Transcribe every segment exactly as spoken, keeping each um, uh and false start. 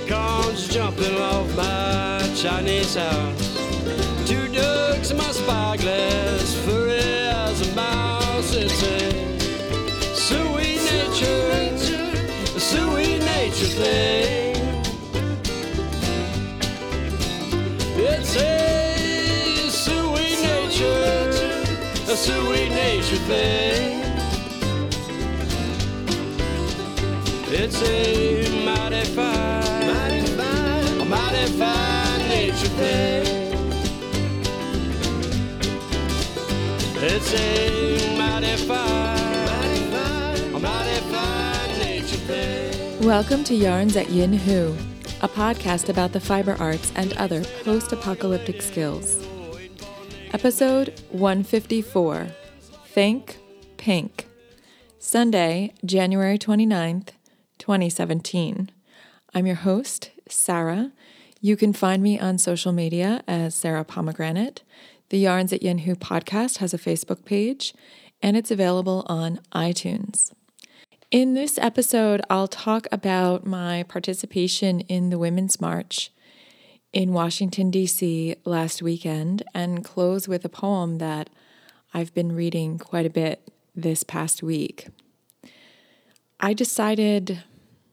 unicorns jumping off my Chinese house. Two ducks in my spyglass, furry as a mouse. It's a sweet nature, a sweet nature thing. It's a sweet nature, a sweet nature thing. It's a mighty fine, mighty fine, a mighty fine nature thing. It's a mighty fine, mighty fine, a mighty fine nature thing. Welcome to Yarns at Yin Hu, a podcast about the fiber arts and other post-apocalyptic skills. Episode one fifty-four, Think Pink. Sunday, January twenty-ninth, twenty seventeen. I'm your host, Sarah. You can find me on social media as Sarah Pomegranate. The Yarns at Yin Hu podcast has a Facebook page, and it's available on iTunes. In this episode, I'll talk about my participation in the Women's March in Washington, D C last weekend, and close with a poem that I've been reading quite a bit this past week. I decided,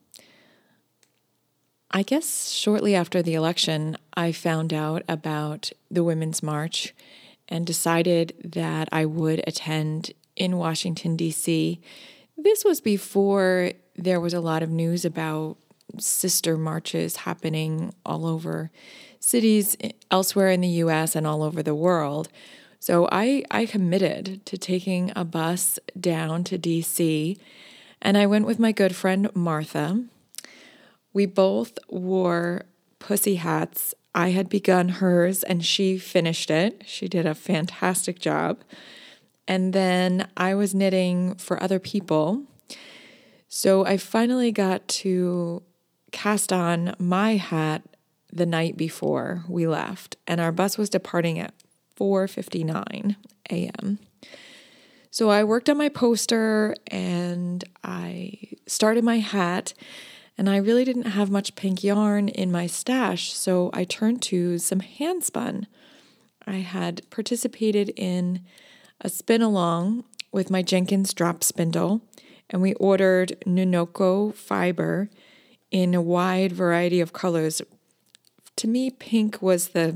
I guess shortly after the election, I found out about the Women's March and decided that I would attend in Washington, D C. This was before there was a lot of news about sister marches happening all over cities elsewhere in the U S and all over the world. So I, I committed to taking a bus down to D C, and I went with my good friend Martha. We both wore pussy hats. I had begun hers and she finished it. She did a fantastic job. And then I was knitting for other people. So I finally got to cast on my hat the night before we left. And our bus was departing at four fifty-nine a.m. So I worked on my poster and I started my hat. And I really didn't have much pink yarn in my stash, so I turned to some hand spun. I had participated in a spin along with my Jenkins drop spindle, and we ordered Nunoko fiber in a wide variety of colors. To me, pink was the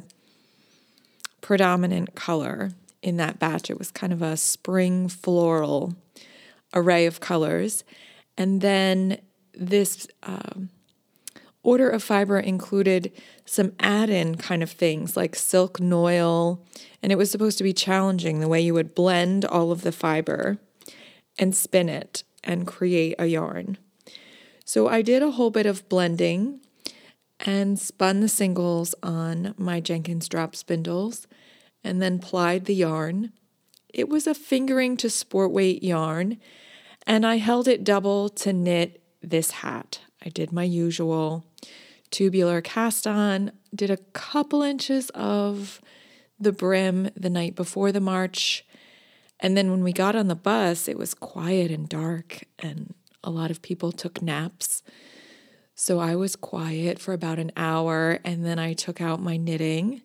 predominant color in that batch. It was kind of a spring floral array of colors. And then this um, order of fiber included some add-in kind of things like silk noil, and it was supposed to be challenging the way you would blend all of the fiber and spin it and create a yarn. So I did a whole bit of blending and spun the singles on my Jenkins drop spindles and then plied the yarn. It was a fingering to sport weight yarn, and I held it double to knit this hat. I did my usual tubular cast on, did a couple inches of the brim the night before the march, and then when we got on the bus, it was quiet and dark, and a lot of people took naps. So I was quiet for about an hour, and then I took out my knitting,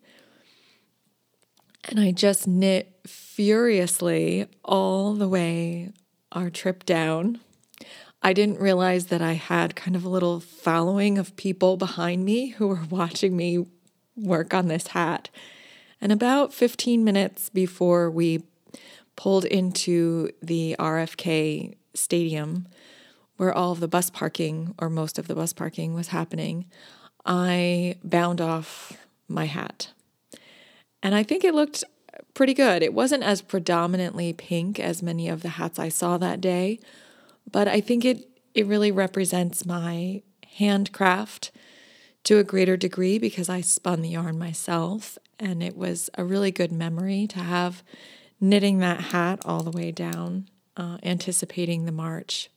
and I just knit furiously all the way our trip down. I didn't realize that I had kind of a little following of people behind me who were watching me work on this hat. And about fifteen minutes before we pulled into the R F K stadium, where all of the bus parking, or most of the bus parking, was happening, I bound off my hat. And I think it looked pretty good. It wasn't as predominantly pink as many of the hats I saw that day, but I think it, it really represents my handcraft to a greater degree because I spun the yarn myself, and it was a really good memory to have knitting that hat all the way down, uh, anticipating the march.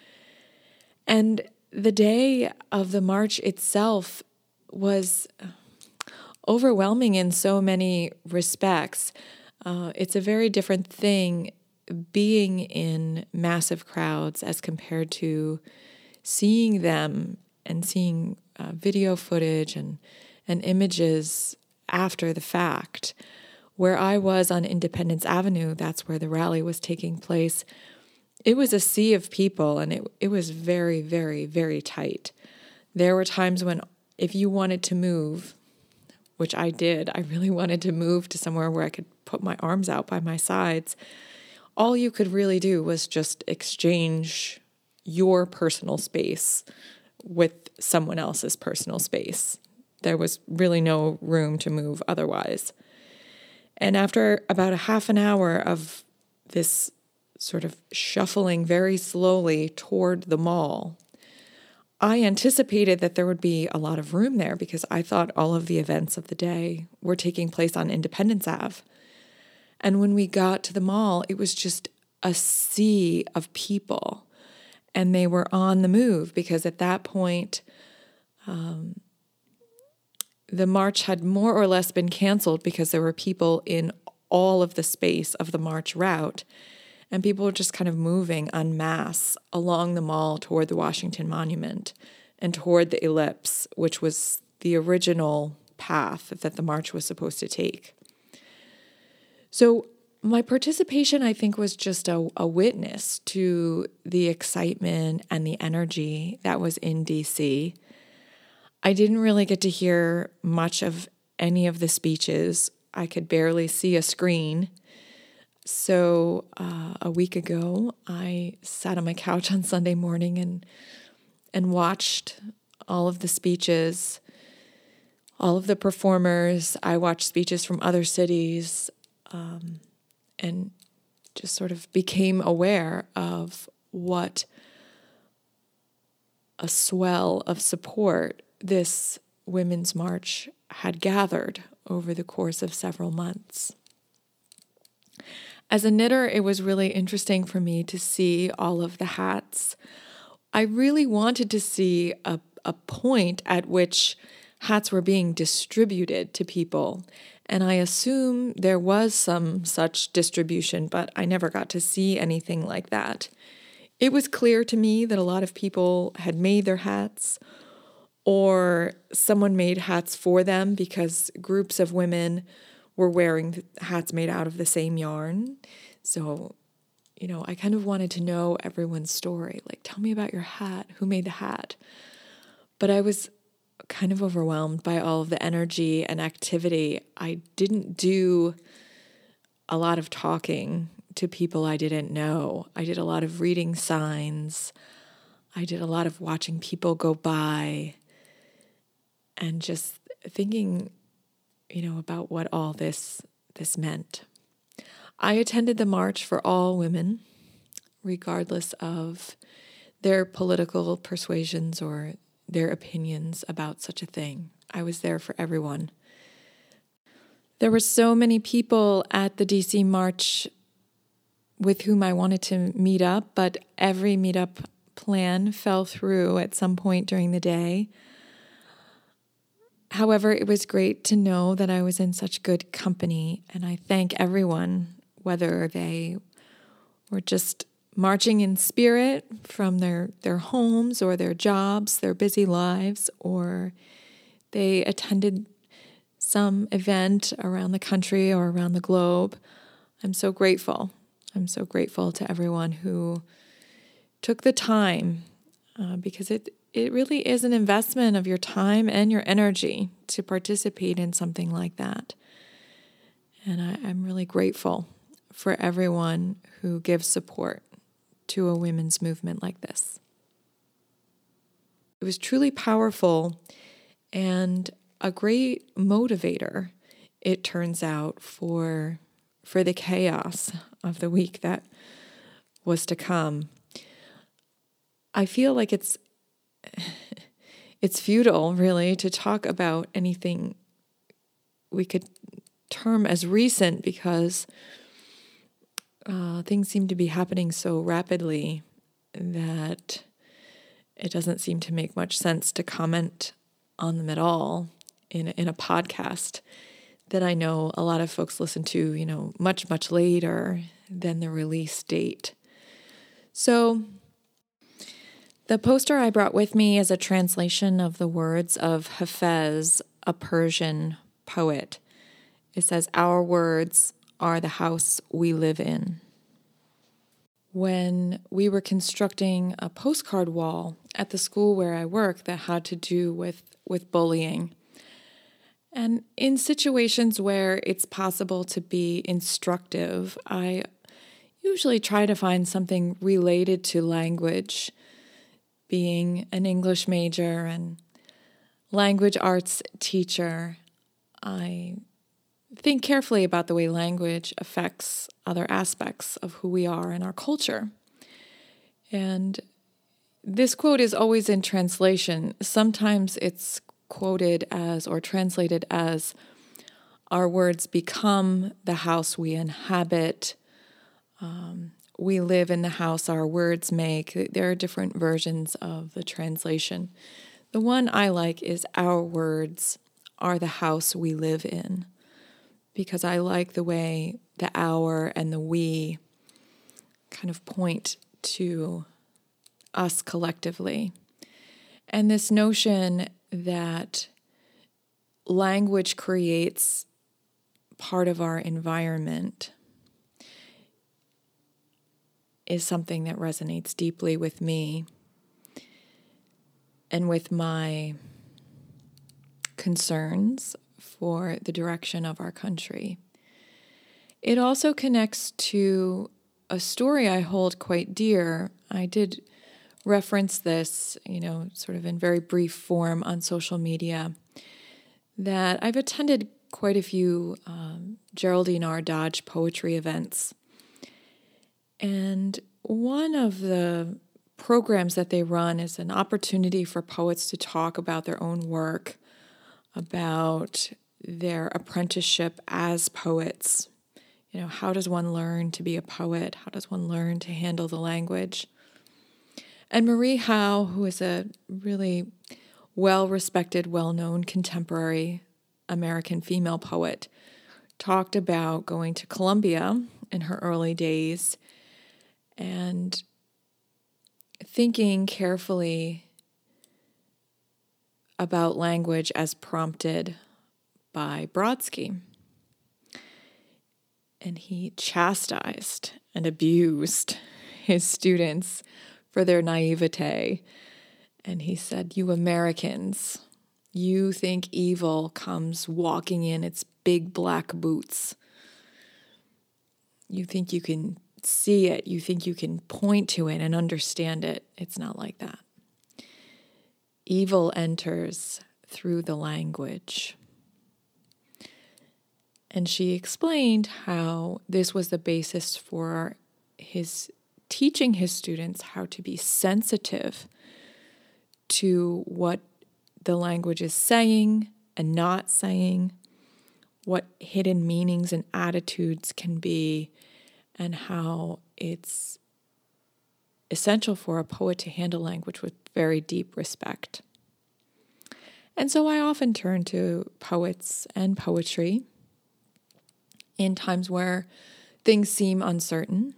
And the day of the march itself was overwhelming in so many respects. Uh, it's a very different thing being in massive crowds as compared to seeing them and seeing uh, video footage and, and images after the fact. Where I was on Independence Avenue, that's where the rally was taking place, it was a sea of people, and it, it was very, very, very tight. There were times when if you wanted to move, which I did, I really wanted to move to somewhere where I could put my arms out by my sides, all you could really do was just exchange your personal space with someone else's personal space. There was really no room to move otherwise. And after about a half an hour of this sort of shuffling very slowly toward the mall, I anticipated that there would be a lot of room there because I thought all of the events of the day were taking place on Independence Avenue. And when we got to the mall, it was just a sea of people, and they were on the move because at that point, um, the march had more or less been canceled because there were people in all of the space of the march route, and people were just kind of moving en masse along the mall toward the Washington Monument and toward the ellipse, which was the original path that the march was supposed to take. So my participation, I think, was just a, a witness to the excitement and the energy that was in D C. I didn't really get to hear much of any of the speeches. I could barely see a screen. So uh, a week ago, I sat on my couch on Sunday morning and and watched all of the speeches, all of the performers. I watched speeches from other cities, um, and just sort of became aware of what a swell of support this Women's March had gathered over the course of several months. As a knitter, it was really interesting for me to see all of the hats. I really wanted to see a, a point at which hats were being distributed to people, and I assume there was some such distribution, but I never got to see anything like that. It was clear to me that a lot of people had made their hats, or someone made hats for them because groups of women were wearing hats made out of the same yarn. So, you know, I kind of wanted to know everyone's story. Like, tell me about your hat. Who made the hat? But I was kind of overwhelmed by all of the energy and activity. I didn't do a lot of talking to people I didn't know. I did a lot of reading signs. I did a lot of watching people go by and just thinking, you know, about what all this this meant. I attended the March for All Women, regardless of their political persuasions or their opinions about such a thing. I was there for everyone. There were so many people at the D C March with whom I wanted to meet up, but every meetup plan fell through at some point during the day. However, it was great to know that I was in such good company, and I thank everyone, whether they were just marching in spirit from their, their homes or their jobs, their busy lives, or they attended some event around the country or around the globe. I'm so grateful. I'm so grateful to everyone who took the time, uh, because it It really is an investment of your time and your energy to participate in something like that. And I, I'm really grateful for everyone who gives support to a women's movement like this. It was truly powerful and a great motivator, it turns out, for, for the chaos of the week that was to come. I feel like it's It's futile, really, to talk about anything we could term as recent because uh, things seem to be happening so rapidly that it doesn't seem to make much sense to comment on them at all in a, in a podcast that I know a lot of folks listen to, you know, much, much later than the release date. So The poster I brought with me is a translation of the words of Hafez, a Persian poet. It says, "Our words are the house we live in." When we were constructing a postcard wall at the school where I work that had to do with, with bullying, and in situations where it's possible to be instructive, I usually try to find something related to language. Being an English major and language arts teacher, I think carefully about the way language affects other aspects of who we are and our culture. And this quote is always in translation. Sometimes it's quoted as or translated as, "Our words become the house we inhabit." Um, we live in the house our words make. There are different versions of the translation. The one I like is, "Our words are the house we live in," because I like the way the our and the we kind of point to us collectively. And this notion that language creates part of our environment is something that resonates deeply with me and with my concerns for the direction of our country. It also connects to a story I hold quite dear. I did reference this, you know, sort of in very brief form on social media, that I've attended quite a few um, Geraldine R. Dodge poetry events. And one of the programs that they run is an opportunity for poets to talk about their own work, about their apprenticeship as poets. You know, how does one learn to be a poet? How does one learn to handle the language? And Marie Howe, who is a really well-respected, well-known contemporary American female poet, talked about going to Columbia in her early days and thinking carefully about language as prompted by Brodsky. And he chastised and abused his students for their naivete. And he said, "You Americans, you think evil comes walking in its big black boots. You think you can see it. You think you can point to it and understand it. It's not like that. Evil enters through the language." And she explained how this was the basis for his teaching his students how to be sensitive to what the language is saying and not saying, what hidden meanings and attitudes can be, and how it's essential for a poet to handle language with very deep respect. And so I often turn to poets and poetry in times where things seem uncertain.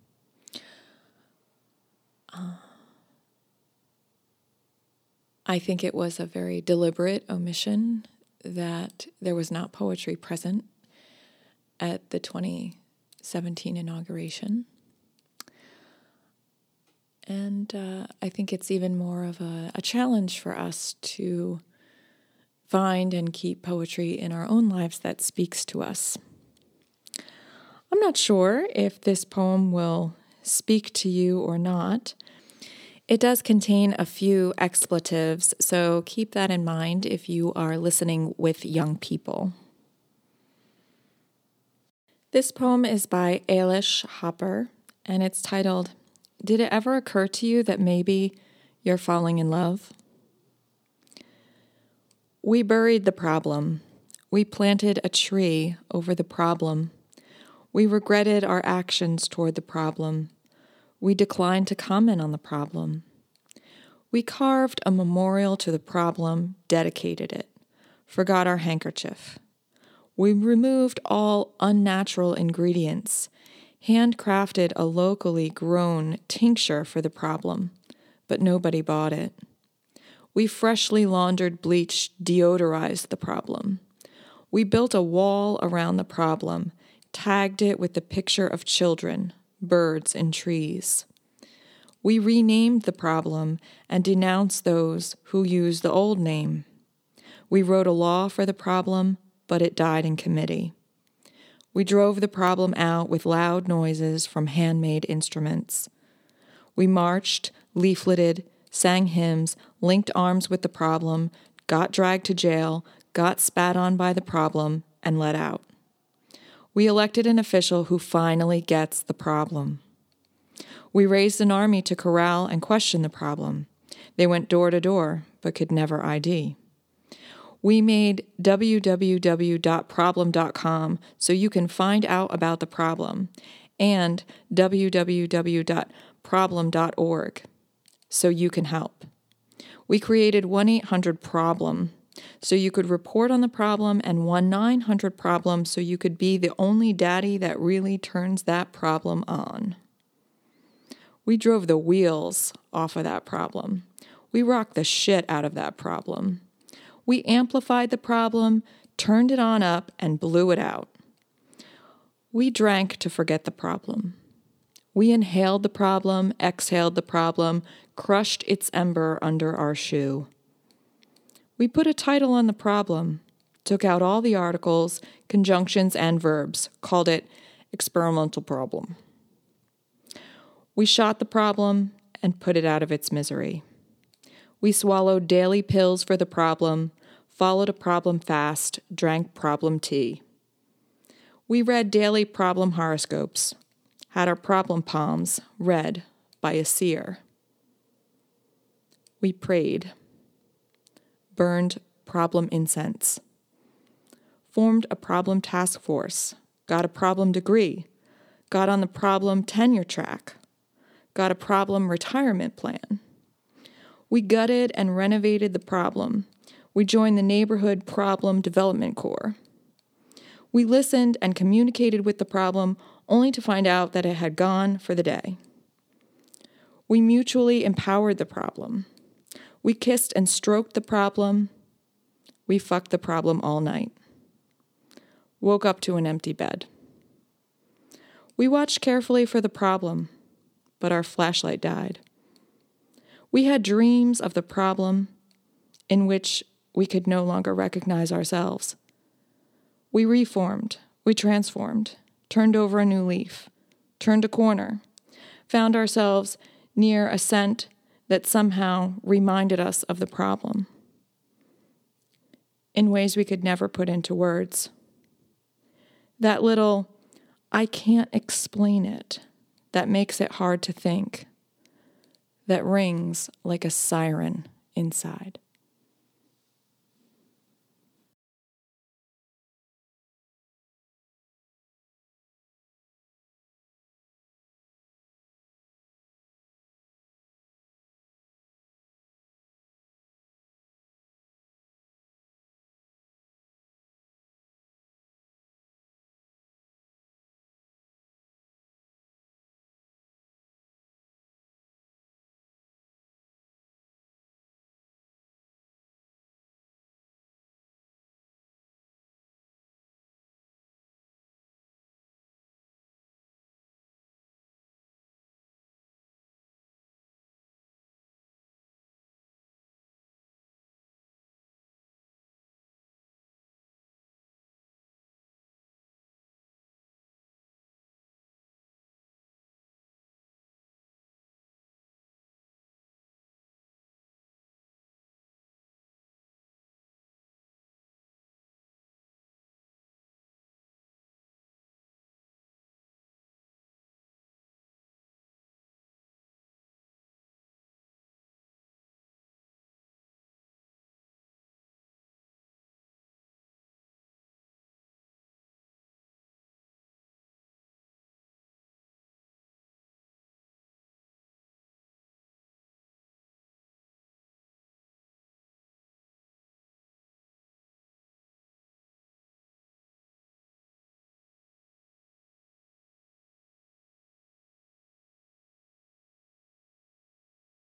Uh, I think it was a very deliberate omission that there was not poetry present at the twenty seventeen inauguration. And uh, I think it's even more of a, a challenge for us to find and keep poetry in our own lives that speaks to us. I'm not sure if this poem will speak to you or not. It does contain a few expletives, so keep that in mind if you are listening with young people. This poem is by Ailish Hopper, and it's titled, "Did it ever occur to you that maybe you're falling in love?" We buried the problem. We planted a tree over the problem. We regretted our actions toward the problem. We declined to comment on the problem. We carved a memorial to the problem, dedicated it, forgot our handkerchief. We removed all unnatural ingredients, handcrafted a locally grown tincture for the problem, but nobody bought it. We freshly laundered bleach deodorized the problem. We built a wall around the problem, tagged it with the picture of children, birds, and trees. We renamed the problem and denounced those who used the old name. We wrote a law for the problem, but it died in committee. We drove the problem out with loud noises from handmade instruments. We marched, leafleted, sang hymns, linked arms with the problem, got dragged to jail, got spat on by the problem, and let out. We elected an official who finally gets the problem. We raised an army to corral and question the problem. They went door to door, but could never I D. We made w w w dot problem dot com so you can find out about the problem, and w w w dot problem dot org so you can help. We created one eight hundred problem so you could report on the problem, and one nine hundred problem so you could be the only daddy that really turns that problem on. We drove the wheels off of that problem. We rocked the shit out of that problem. We amplified the problem, turned it on up, and blew it out. We drank to forget the problem. We inhaled the problem, exhaled the problem, crushed its ember under our shoe. We put a title on the problem, took out all the articles, conjunctions, and verbs, called it experimental problem. We shot the problem and put it out of its misery. We swallowed daily pills for the problem, followed a problem fast, drank problem tea. We read daily problem horoscopes, had our problem palms read by a seer. We prayed, burned problem incense, formed a problem task force, got a problem degree, got on the problem tenure track, got a problem retirement plan. We gutted and renovated the problem. We joined the Neighborhood Problem Development Corps. We listened and communicated with the problem only to find out that it had gone for the day. We mutually empowered the problem. We kissed and stroked the problem. We fucked the problem all night. Woke up to an empty bed. We watched carefully for the problem, but our flashlight died. We had dreams of the problem in which we could no longer recognize ourselves. We reformed, we transformed, turned over a new leaf, turned a corner, found ourselves near a scent that somehow reminded us of the problem in ways we could never put into words. That little, I can't explain it, that makes it hard to think, that rings like a siren inside.